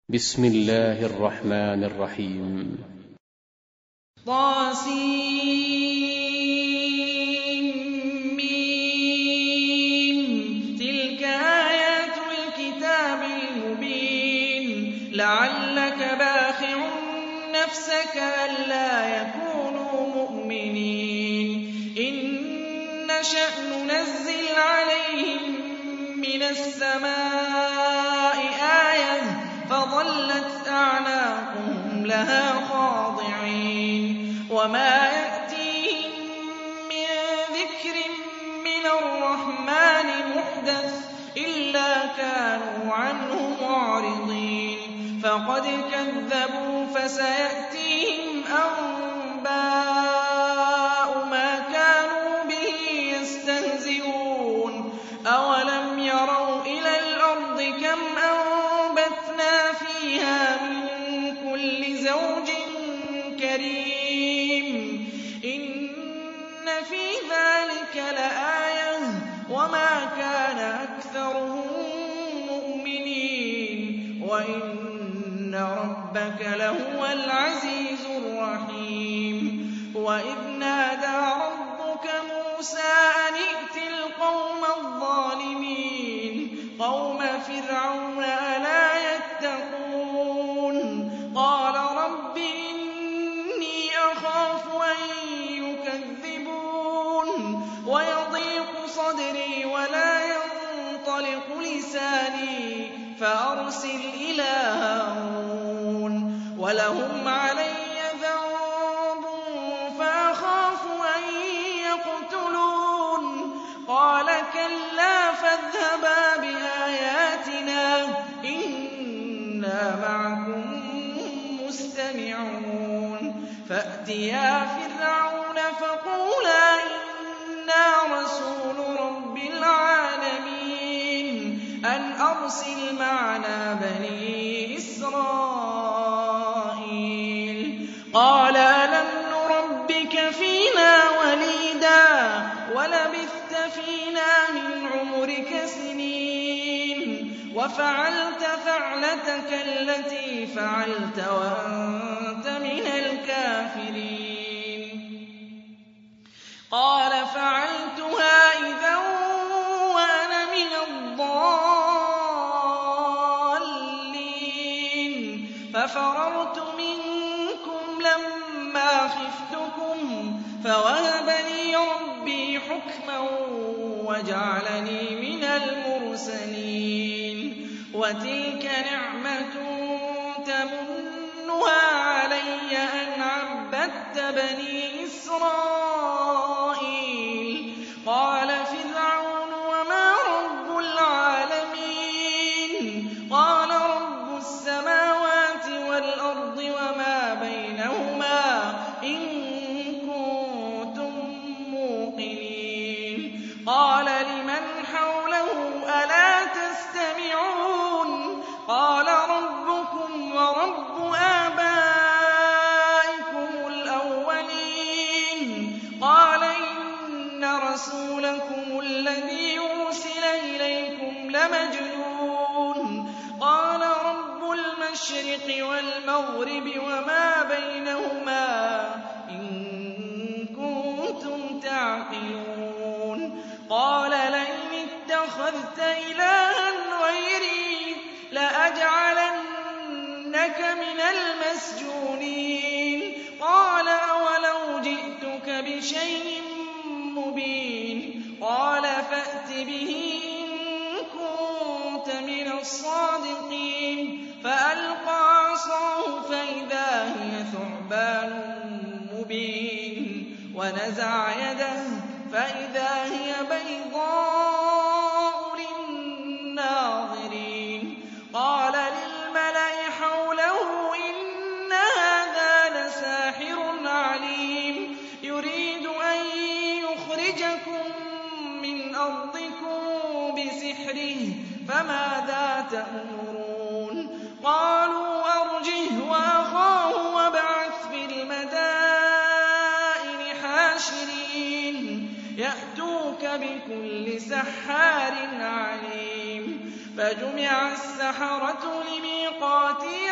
بسم الله الرحمن الرحيم. طاسم تلك آيات الكتاب المبين لعلك باخع نفسك ألا يكونوا مؤمنين إن نشأ ننزل عليهم من السماء آية فظلت أعناقهم لها خاضعين وما يأتيهم من ذكر من الرحمن محدث إلا كانوا عنه معرضين فقد كذبوا فسيأتيهم أنباء ما كانوا به يستهزئون أولم يروا إلى الأرض كم أنبتنا فيها من كل زوج كريم إن في ذلك لآية وما كان أكثرهم مؤمنين وإن ربك لهو العزيز الرحيم وإذ نادى ربك موسى أن ائت القوم الظالمين قوم فرعون ألا يتقون قال رب إني أخاف أن يكذبون ويضيق صدري ولا ينطلق لساني فأرسل إلى هارون ولهم علي ذنب فأخاف أن يقتلون قال كلا فاذهبا بآياتنا إنا معكم مستمعون فأتيا فرعون فقولا إنا رسول رب العالمين أن أرسل معنا بني إسرائيل قال ألم نربك فينا وليدا ولبثت فينا من عمرك سنين وفعلت فعلتك التي فعلت وأنت من الكافرين قال فعلتها إذا وأنا من الضالين ففررت منكم لما خفتكم فوهب لي ربي حكما وجعلني من المرسلين وتلك نعمة تمنها علي أن عبدت بني إسرائيل قال فرعون وما رب العالمين قال رب السماوات والأرض وما بينهما إن كنتم موقنين قال لمن حوله ألا تستمعون قال ربكم ورب آبائكم الأولين قال إن رسولكم الذي أرسل إليكم لمجنون قال رب المشرق والمغرب وما بينهما إن كنتم تعقلون قال لئن اتخذت إلها غيري لأجعلنك من المسجونين قال أولو جئتك بشيء مبين قال فأت به إن كنت من الصادقين فألقى عصاه فإذا هي ثعبان مبين ونزع يده فإذا هي بيضاء للناظرين قال للملأ حوله إن هذا لساحر عليم يريد أن يخرجكم من أرضكم بسحره فماذا تأمرون قالوا أرجه وأخاه وابعث في المدائن حاشرين يأتوك بكل سحار عليم فجمع السحرة لميقات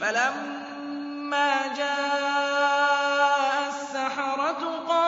فَلَمَّا جَاءَ السَّحَرَةُ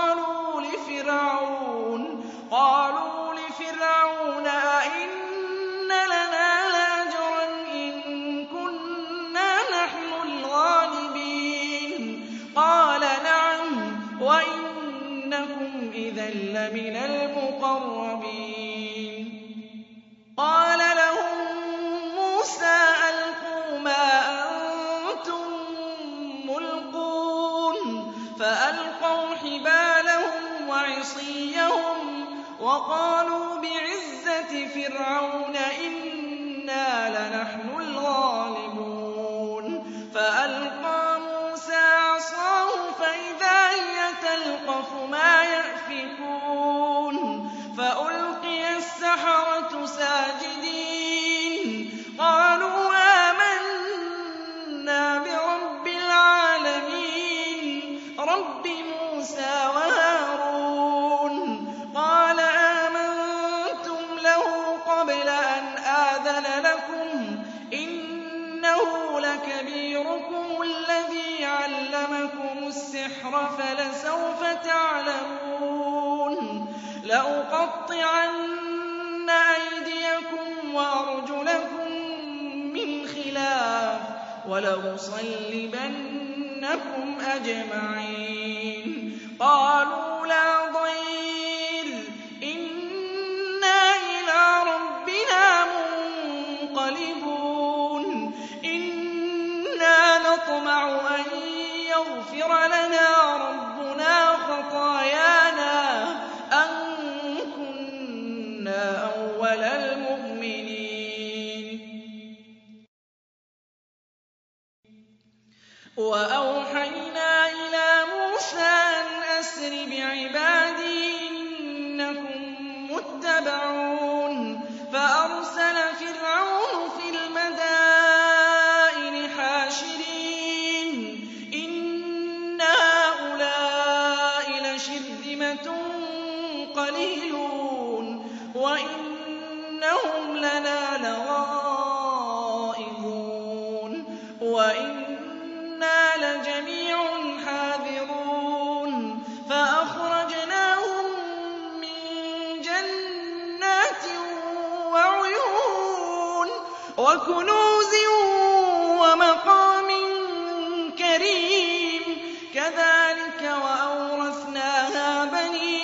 قَالُوا لِفِرْعَوْنَ أَئِنَّ لَنَا لَأَجْرًا إِن كُنَّا نَحْنُ الْغَالِبِينَ قَالَ نَعَمْ وَإِنَّكُمْ إِذًا لَّمِنَ الْمُقَرَّبِينَ قَالَ لَهُم مُّوسَىٰ أَلْقُوا مَا أَنتُم مُّلْقُونَ فَأَلْقَوْا حِبَالَهُمْ وَعِصِيَّهُمْ وَقَالُوا بِعِزَّةِ فِرْعَوْنَ إِنَّا لَنَحْنُ الْغَالِبُونَ فَأَلْقَىٰ مُوسَىٰ عَصَاهُ فَإِذَا هِيَ تَلْقَفُ مَا يَأْفِكُونَ فَأُلْقِيَ السَّحَرَةُ سَاجِدِينَ قَالُوا آمَنَّا بِرَبِّ الْعَالَمِينَ رَبِّ مُوسَىٰ وَهَارُونَ قَالَ آمَنتُمْ لَهُ قَبْلَ أَنْ آذَنَ لَكُمْ إِنَّهُ لَكَبِيرُكُمُ الَّذِي عَلَّمَكُمُ السِّحْرَ فَلَسَوْفَ تَعْلَمُونَ لَأُقَطِّعَنَّ أَيْدِيَكُمْ وَأَرْجُلَكُم مِّنْ خِلَافٍ وَلَأُصَلِّبَنَّكُمْ أَجْمَعِينَ قَالُوا لَا ضَيْرَ إِنَّا إِلَىٰ رَبِّنَا مُنقَلِبُونَ إِنَّا نَطْمَعُ أَن يَغْفِرَ لَنَا رَبُّنَا خَطَايَانَا أَن كُنَّا أَوَّلَ الْمُؤْمِنِينَ وَأَوْحَيْنَا إِلَىٰ مُوسَىٰ أَنْ أَسْرِ بِعِبَادِي إِنَّكُم مُّتَّبَعُونَ فَأَرْسَلَ فِرْعَوْنُ فِي الْمَدَائِنِ حَاشِرِينَ إِنَّ هَٰؤُلَاءِ لَشِرْذِمَةٌ قَلِيلُونَ وَإِنَّهُمْ لَنَا لَغَائِظُونَ وَإِنَّا لَجَمِيعٌ حَاذِرُونَ فَأَخْرَجْنَاهُم مِّن جَنَّاتٍ وَعُيُونٍ وَكُنُوزٍ وَمَقَامٍ كَرِيمٍ كَذَٰلِكَ وَأَوْرَثْنَاهَا بَنِي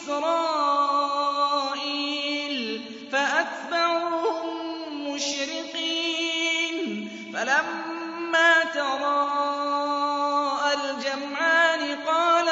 إِسْرَائِيلَ فَأَتْبَعُوهُم مُّشْرِقِينَ فَلَمَّا تَرَاءَى الْجَمْعَانِ قَالَ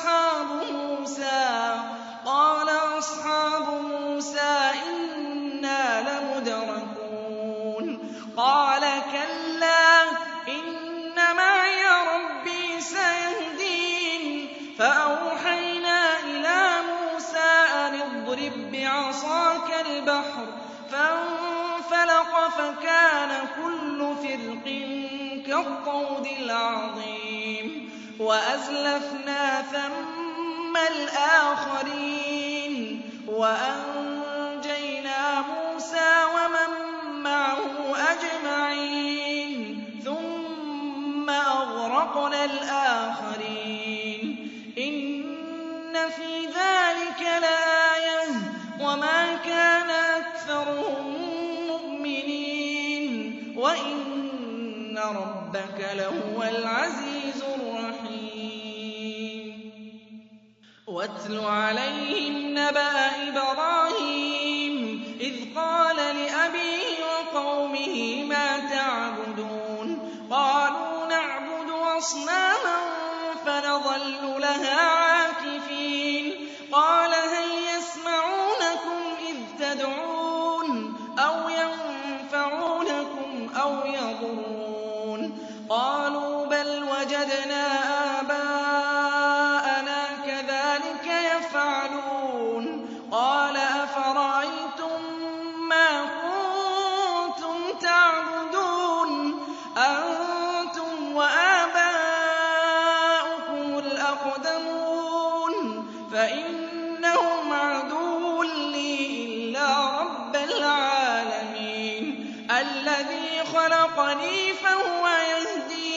أَصْحَابُ مُوسَىٰ إِنَّا لَمُدْرَكُونَ قَالَ كَلَّا إِنَّ مَعِيَ رَبِّي سَيَهْدِينِ فَأَوْحَيْنَا إِلَىٰ مُوسَىٰ أَنِ اضْرِب بِّعَصَاكَ الْبَحْرَ فَانفَلَقَ فَكَانَ كُلُّ فِرْقٍ كَالطَّوْدِ الْعَظِيمِ وَأَزْلَفْنَا ثَمَّ الْآخَرِينَ وَأَنجَيْنَا مُوسَىٰ وَمَن مَّعَهُ أَجْمَعِينَ ثُمَّ أَغْرَقْنَا الْآخَرِينَ إِنَّ فِي ذَٰلِكَ لَآيَةً وَمَا كَانَ أَكْثَرُهُم مُّؤْمِنِينَ وَإِنَّ رَبَّكَ لَهُوَ الْعَزِيزُ الرَّحِيمُ وَاتْلُ عَلَيْهِمْ نَبَأَ إِبْرَاهِيمَ إِذْ قَالَ لِأَبِيهِ وَقَوْمِهِ مَا تَعْبُدُونَ قَالُوا نَعْبُدُ أَصْنَامًا فَنَظَلُّ لَهَا عَاكِفِينَ قَالَ هَلْ يَسْمَعُونَكُمْ إِذْ تَدْعُونَ أَوْ يَنفَعُونَكُمْ أَوْ يَضُرُّونَ قَالُوا بَلْ وَجَدْنَا آبَاءَنَا كَذَٰلِكَ يَفْعَلُونَ قَالَ أَفَرَأَيْتُم مَّا كُنتُمْ تَعْبُدُونَ أَنتُمْ وَآبَاؤُكُمُ الْأَقْدَمُونَ فَإِنَّهُمْ عَدُوٌّ لِّي إِلَّا رَبَّ الْعَالَمِينَ الَّذِي خَلَقَنِي فَهُوَ يَهْدِينِ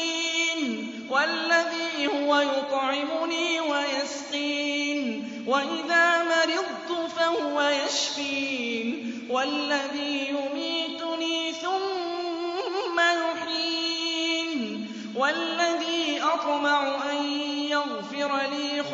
والذي هو يطعمني ويسقين وإذا مرضت فهو يشفين والذي يميتني ثم يحيين والذي أطمع أن يغفر لي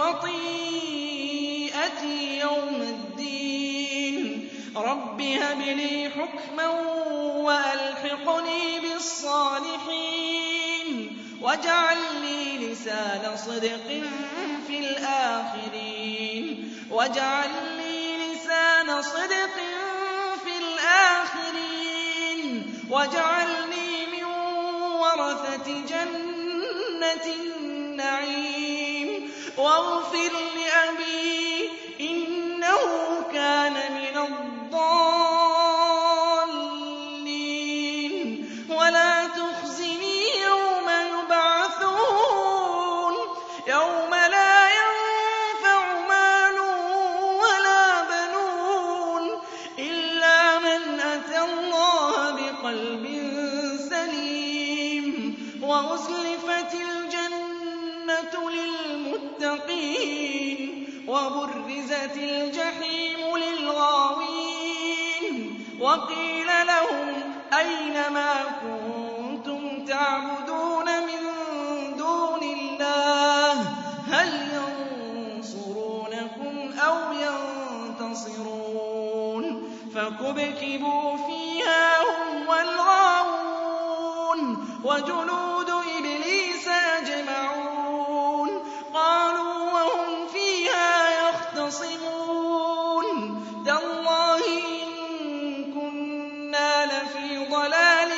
خطيئتي يوم الدين رب هب لي حكما وألحقني بالصالحين واجعل لي لسان صدق في الآخرين واجعل لي لسان صدق في الآخرين واجعلني من ورثة جنة النعيم واغفر لأبي إنه كان من الضالين ولا تخزني يوم يبعثون يوم لا ينفع مال ولا بنون إلا من أتى الله بقلب سليم وأزلفت الجنة للمتقين وبرزت الجحيم للغاوين وقيل لهم أين ما كنتم تعبدون من دون الله هل ينصرونكم أو ينتصرون فكبكبوا فيها هم والغاوون وجنود إبليس أجمعون قالوا وهم فيها يختصمون تالله إن كنا لفي ضلال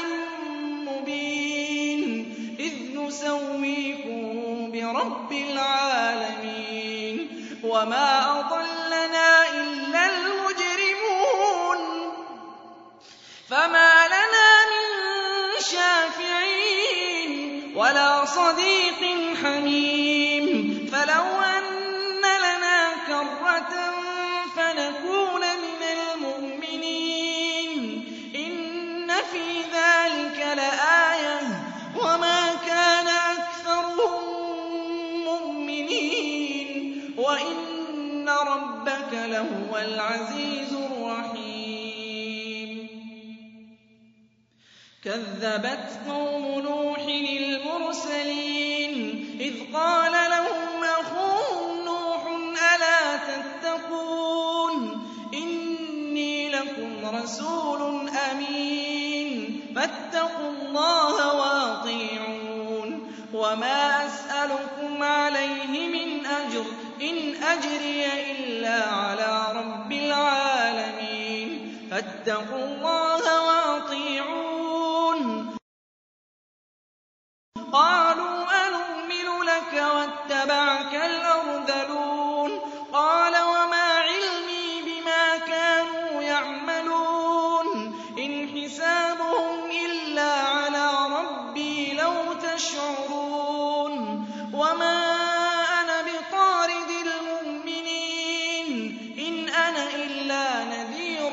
مبين إذ نسويكم برب العالمين وما أضلنا إلا المجرمون فما لنا من شافعين ولا صديق حميم فلو أن لنا كرة فنكون من المؤمنين إن في ذلك لآية وما كان أكثرهم مؤمنين وإن ربك لهو العزيز الرحيم كذبت قوم نوح المرسلين إذ قال لهم أخوهم نوح ألا تتقون إني لكم رسول أمين فاتقوا الله وأطيعون وما أسألكم عليه من أجر إن أجري إلا على رب العالمين فاتقوا الله وأطيعون قالوا أنؤمن لك واتبعك الأرذلون قال وما علمي بما كانوا يعملون إن حسابهم إلا على ربي لو تشعرون وما أنا بطارد المؤمنين إن أنا إلا نذير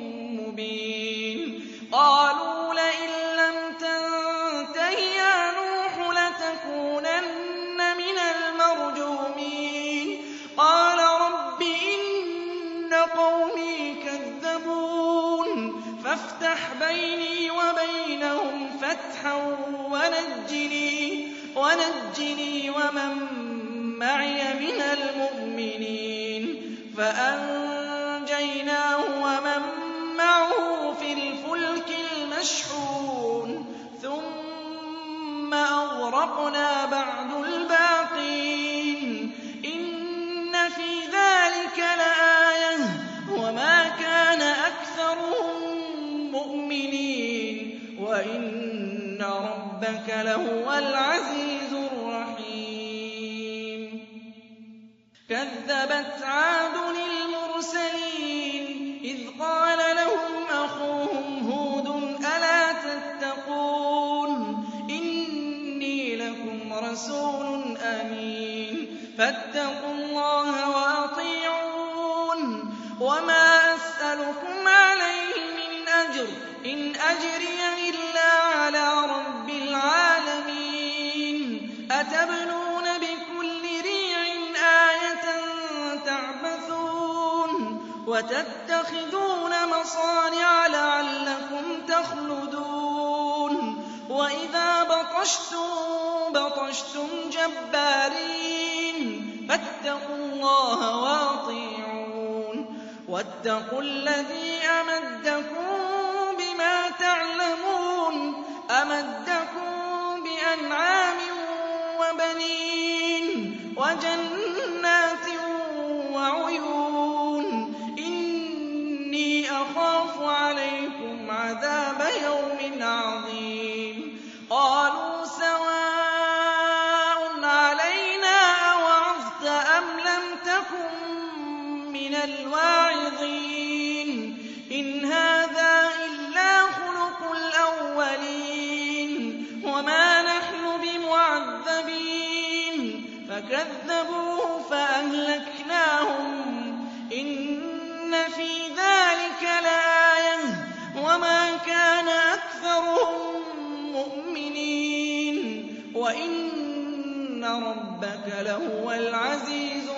مبين قالوا لئن لم تنته يا نوح لتكونن من المرجومين قال رب إن قومي كذبون فافتح بيني وبينهم فتحا ونجني ومن معي من المؤمنين فأنجيناه ومن معه في الفلك المشحون ثم أغرقنا بعد الباقين إن في ذلك لآية وما كان أكثرهم مؤمنين وإن ربك لهو العزيز الرحيم كذبت عاد المرسلين إذ قال لهم أخوهم هود ألا تتقون إني لكم رسول أمين فاتقوا الله وأطيعون وما أسألكم عليه من أجر إن أجري إلا على رب العالمين أَتَبْنُونَ بِكُلِّ رِيعٍ آيَةً تَعْبَثُونَ وَتَتَّخِذُونَ مَصَانِعَ لَعَلَّكُمْ تَخْلُدُونَ وَإِذَا بَطَشْتُمْ جَبَّارِينَ فَاتَّقُوا اللَّهَ وَأَطِيعُونِ وَاتَّقُوا الَّذِي أَمَدَّكُم بِمَا تَعْلَمُونَ أَمَدَّكُم بِأَنْعَامٍ وَبَنِينَ وَجَنَّاتٍ وَعُيُونٍ إِنِّي أَخَافُ عَلَيْكُمْ عَذَابَ يَوْمٍ عَظِيمٍ قَالُوا سَوَاءٌ عَلَيْنَا أَوَعَظْتَ أَمْ لَمْ تَكُن مِّنَ الْوَاعِظِينَ إِنْ هَٰذَا إِلَّا خُلُقُ الْأَوَّلِينَ وَمَا نَحْنُ بِمُعَذَّبِينَ فَكَذَّبُوهُ فَأَهْلَكْنَاهُمْ إِنَّ فِي ذَٰلِكَ لَآيَةً وَمَا كَانَ أَكْثَرُهُم مُّؤْمِنِينَ وَإِنَّ رَبَّكَ لَهُوَ الْعَزِيزُ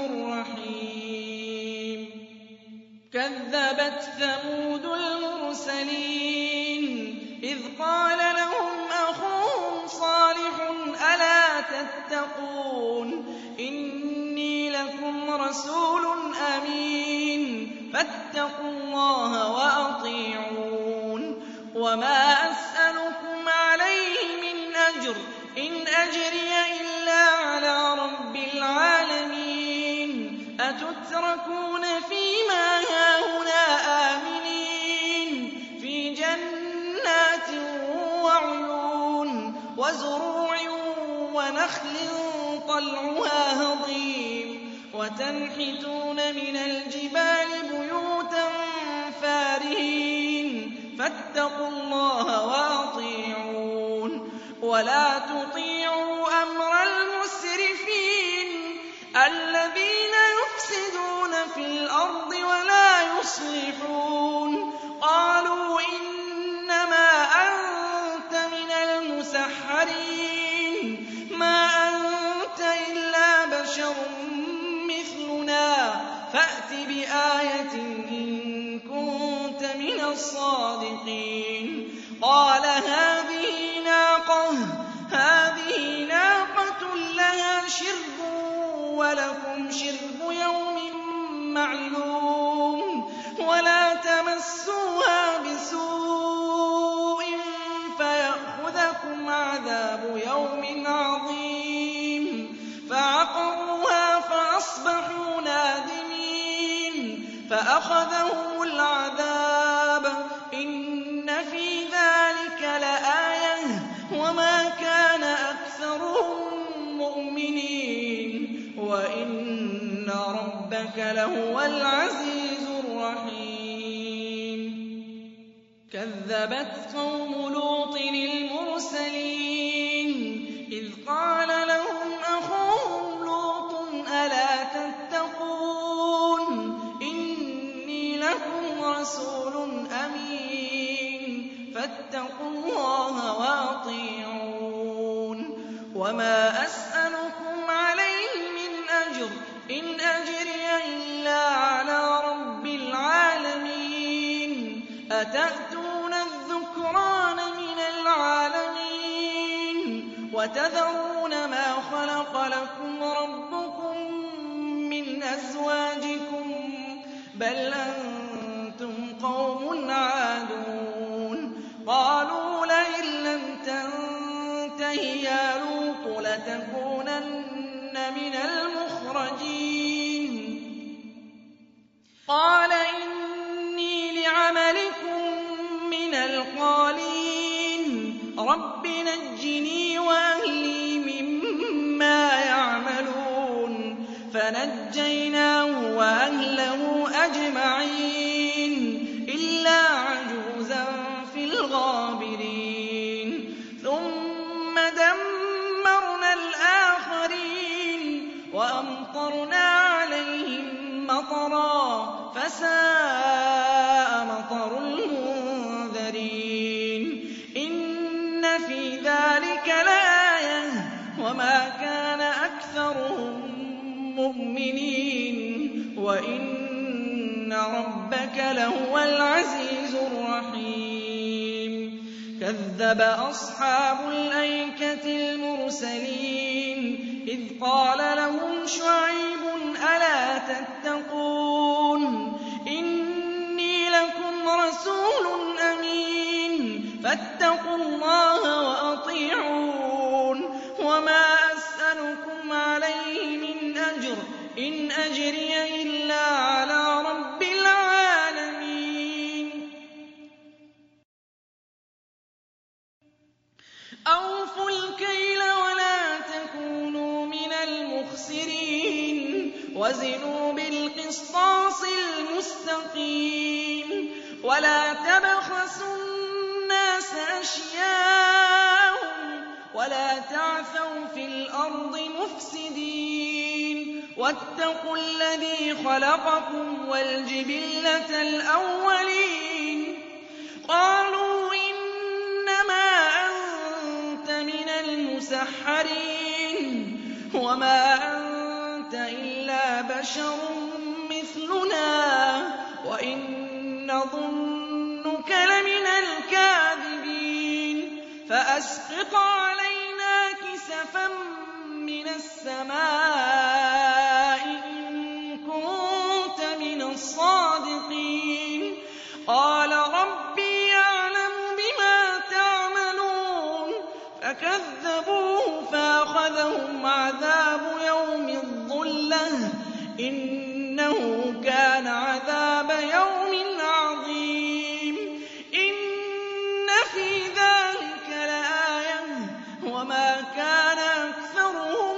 الرَّحِيمُ كَذَّبَتْ ثَمُودُ الْمُرْسَلِينَ إِذْ قَالَ لَهُمْ أَخُوهُمْ صَالِحٌ أَلَا تَتَّقُونَ إِنِّي لَكُمْ رَسُولٌ أَمِينٌ فَاتَّقُوا اللَّهَ وَأَطِيعُونِ وَمَا أَسْأَلُكُمْ عَلَيْهِ مِنْ أَجْرٍ إِنْ أَجْرِيَ إِلَّا عَلَىٰ رَبِّ الْعَالَمِينَ أَتُتْرَكُونَ فِيمَا هَاهُنَا آمِنِينَ فِي جَنَّاتٍ وَعُيُونٍ وَزُرُوعٍ وَنَخْلٍ طَلْعُهَا هَضِيمٌ وَتَنْحِتُونَ مِنَ الْجِبَالِ بُيُوتًا فَارِهِينَ فَاتَّقُوا اللَّهَ وَأَطِيعُونِ وَلَا تُطِيعُوا أَمْرَ الْمُسْرِفِينَ الَّذِينَ يُفْسِدُونَ فِي الْأَرْضِ وَلَا يُصْلِحُونَ قَالُوا إِنَّمَا أَنتَ مِنَ الْمُسَحَّرِينَ مَا أَنتَ إِلَّا بَشَرٌ مِّثْلُنَا فَأْتِ بِآيَةٍ إِن كُنتَ مِنَ الصَّادِقِينَ قَالَ هَٰذِهِ نَاقَةٌ لَّهَا شِرْبٌ وَلَكُمْ شِرْبُ يَوْمٍ مَّعْلُومٍ وَلَا تَمَسُّوهَا بِسُوءٍ فَيَأْخُذَكُمْ عَذَابُ يَوْمٍ عَظِيمٍ فَعَقَرُوهَا فَأَصْبَحُوا نَادِمِينَ فَأَخَذَهُمُ الْعَذَابُ إِنَّ فِي ذَٰلِكَ لَآيَةً وَمَا كَانَ أَكْثَرُهُم مُّؤْمِنِينَ وَإِنَّ رَبَّكَ لَهُوَ الْعَزِيزُ الرَّحِيمُ كَذَّبَتْ قَوْمُ لُوطٍ الْمُرْسَلِينَ إِذْ قَالَ لَهُمْ أَخُوهُمْ لُوطٌ أَلَا تَتَّقُونَ إِنِّي لَكُمْ رَسُولٌ أَمِينٌ فَاتَّقُوا اللَّهَ وَأَطِيعُونِ وَمَا أَسْأَلُكُمْ عَلَيْهِ مِنْ أَجْرٍ إِنْ أَجْرِيَ إِلَّا عَلَىٰ رَبِّ الْعَالَمِينَ أَتَأْتُونَ الذُّكْرَانَ مِنَ الْعَالَمِينَ وَتَذَرُونَ مَا خَلَقَ لَكُمْ رَبُّكُم مِّنْ أَزْوَاجِكُم بَلْ أَنتُمْ قَوْمٌ عَادُونَ قَالُوا لَئِن لَّمْ تَنتَهِ يَا لُوطُ لَتَكُونَنَّ مِنَ الْمُخْرَجِينَ قَالَ إِنِّي لِعَمَلِكُم مِّنَ الْقَالِينَ رَبِّ نَجِّنِي وَأَهْلِي مِمَّا يَعْمَلُونَ فَنَجَّيْنَاهُ وَأَهْلَهُ أَجْمَعِينَ إِلَّا عَجُوزًا فِي الْغَابِرِينَ ثُمَّ دَمَّرْنَا الْآخَرِينَ وَأَمْطَرْنَا عَلَيْهِم مَّطَرًا فَسَاءَ مَطَرُ الْمُنذَرِينَ إِنَّ فِي ذَٰلِكَ لَآيَةً وَمَا كَانَ وَإِنَّ رَبَّكَ لَهُوَ الْعَزِيزُ الرَّحِيمُ كَذَّبَ أَصْحَابُ الْأَيْكَةِ الْمُرْسَلِينَ إِذْ قَالَ لَهُمْ شُعَيْبٌ أَلَا تَتَّقُونَ إِنِّي لَكُمْ رَسُولٌ أَمِينٌ فَاتَّقُوا اللَّهَ وَأَطِيعُونِ وَمَا أَسْأَلُكُمْ عَلَيْهِ مِنْ أَجْرٍ إِنْ أَجْرِيَ إِلَّا عَلَىٰ رَبِّ الْعَالَمِينَ أَوْفُوا الْكَيْلَ وَلَا تَكُونُوا مِنَ الْمُخْسِرِينَ وَزِنُوا بِالْقِسْطَاسِ الْمُسْتَقِيمِ وَلَا تَبْخَسُوا النَّاسَ أَشْيَاءَهُمْ وَلَا تَعْثَوْا فِي الْأَرْضِ مُفْسِدِينَ وَاتَّقُوا الَّذِي خَلَقَكُمْ وَالْجِبِلَّةَ الْأَوَّلِينَ قَالُوا إِنَّمَا أَنتَ مِنَ الْمُسَحَّرِينَ وَمَا أَنتَ إِلَّا بَشَرٌ مِّثْلُنَا وَإِن نَّظُنُّكَ لَمِنَ الْكَاذِبِينَ فَأَسْقِطْ عَلَيْنَا كِسَفًا مِّنَ السَّمَاءِ إِن كُنتَ مِنَ الصَّادِقِينَ قَالَ رَبِّي يَعْلَمُ بِمَا تَعْمَلُونَ فَكَذَّبُوهُ فَأَخَذَهُمْ عَذَابُ يَوْمِ الظُّلَّةِ إِنَّهُ كَانَ عَذَابَ يَوْمٍ عَظِيمٍ إِنَّ فِي ذَٰلِكَ لَآيَةً وَمَا كَانَ أَكْثَرُهُم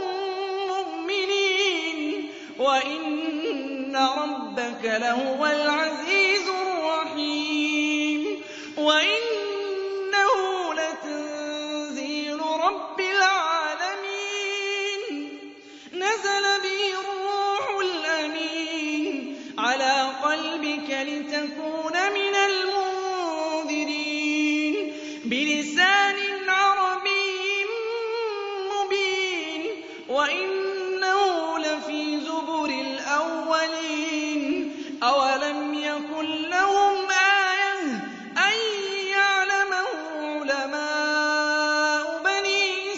مُّؤْمِنِينَ وَإِنَّ رَبَّكَ لَهُوَ الْعَزِيزُ الرَّحِيمُ وَإِنَّهُ لَتَنزِيلُ رَبِّ الْعَالَمِينَ نَزَلَ بِهِ الرُّوحُ الْأَمِينُ عَلَىٰ قَلْبِكَ لِتَكُونَ مِنَ الْمُنذِرِينَ بِلِسَانٍ عَرَبِيٍّ مُّبِينٍ وَإِنَّهُ لَفِي زُبُرِ الْأَوَّلِينَ أَوَلَمْ يَكُن لَّهُمْ آيَةً أَن يَعْلَمَهُ عُلَمَاءُ بَنِي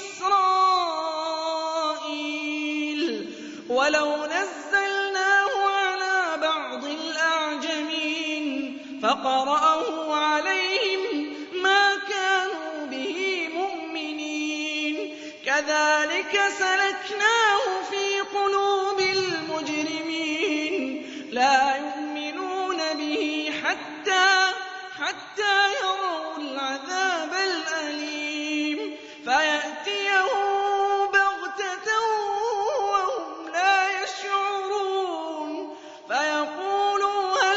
إِسْرَائِيلَ وَلَوْ نَزَّلْنَاهُ عَلَىٰ بَعْضِ الْأَعْجَمِينَ فَقَرَأَهُ عَلَيْهِم مَّا كَانُوا بِهِ مُؤْمِنِينَ كَذَٰلِكَ سَلَكْنَاهُ فِي قُلُوبِ الْمُجْرِمِينَ لَا يُؤْمِنُونَ بِهِ حَتَّىٰ يَرَوْا الْعَذَابَ الْأَلِيمَ فَيَأْتِيَهُم بَغْتَةً وَهُمْ لَا يَشْعُرُونَ فَيَقُولُوا هَلْ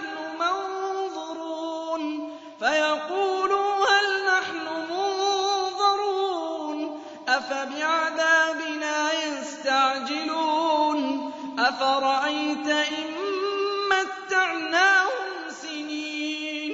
نَحْنُ مُنظَرُونَ أَفَبِعَذَابِنَا يَسْتَعْجِلُونَ أَفَرَأَيْتَ إِن مَّتَّعْنَاهُمْ سِنِينَ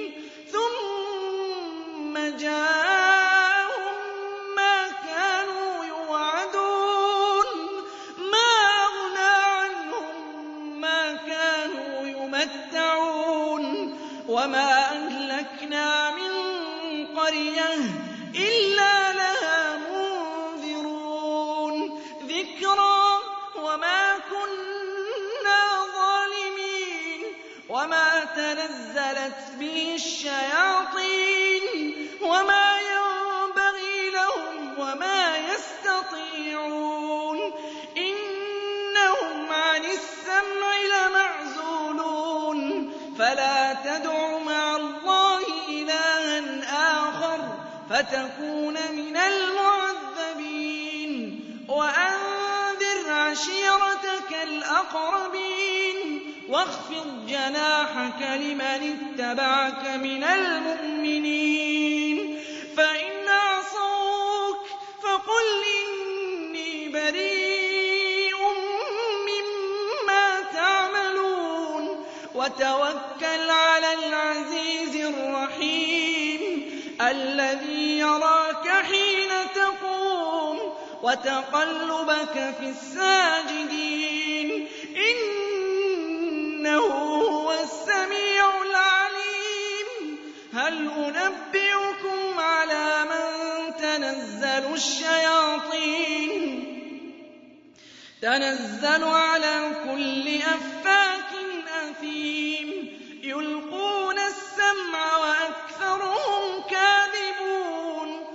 ثُمَّ جَاءَهُم مَّا كَانُوا يُوعَدُونَ مَا أَغْنَىٰ عَنْهُم مَّا كَانُوا يُمَتَّعُونَ وَمَا أَهْلَكْنَا مِن قَرْيَةٍ إِلَّا لَهَا مُنذِرُونَ ذِكْرَىٰ وَمَا كُنَّا ظَالِمِينَ وَمَا تَنَزَّلَتْ بِهِ الشَّيَاطِينُ وَمَا يَنبَغِي لَهُمْ وَمَا يَسْتَطِيعُونَ إِنَّهُمْ عَنِ السَّمْعِ لَمَعْزُولُونَ فَلَا تَدْعُ مَعَ اللَّهِ إِلَٰهًا آخَرَ فَتَكُونَ مِنَ الْمُعَذَّبِينَ وَأَنذِرْ عَشِيرَتَكَ الْأَقْرَبِينَ وَاخْفِضْ جَنَاحَكَ لِمَنِ اتَّبَعَكَ مِنَ الْمُؤْمِنِينَ فَإِنْ عَصَوْكَ فَقُلْ إِنِّي بَرِيءٌ مِّمَّا تَعْمَلُونَ وَتَوَكَّلْ عَلَى الْعَزِيزِ الرَّحِيمِ الَّذِي يَرَاكَ حِينَ تَقُومُ وَتَقَلُّبَكَ فِي السَّاجِدِينَ إِنَّهُ إِنَّهُ هُوَ السَّمِيعُ الْعَلِيمُ هَلْ أُنَبِّئُكُمْ عَلَىٰ مَن تَنَزَّلُ الشَّيَاطِينُ تَنَزَّلُ عَلَىٰ كُلِّ أَفَّاكٍ أَثِيمٍ يُلْقُونَ السَّمْعَ وَأَكْثَرُهُمْ كَاذِبُونَ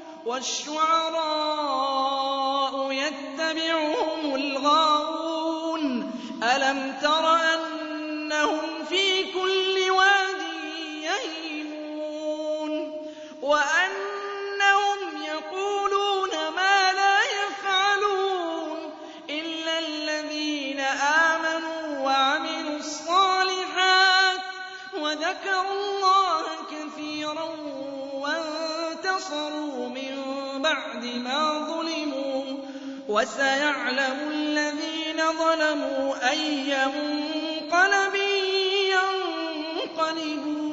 وَالشُّعَرَاءُ يَتَّبِعُهُمُ الْغَاوُونَ أَلَمْ تَرَ أَنَّهُمْ فِي كُلِّ وَادٍ يَهِيمُونَ وَأَنَّهُمْ يَقُولُونَ مَا لَا يَفْعَلُونَ إِلَّا الَّذِينَ آمَنُوا وَعَمِلُوا الصَّالِحَاتِ وَذَكَرُوا اللَّهَ كَثِيرًا وَانتَصَرُوا مِن بَعْدِ مَا ظُلِمُوا ۗ وَسَيَعْلَمُ الَّذِينَ ظَلَمُوا أَيَّ مُنقَلَبٍ يَنقَلِبُونَ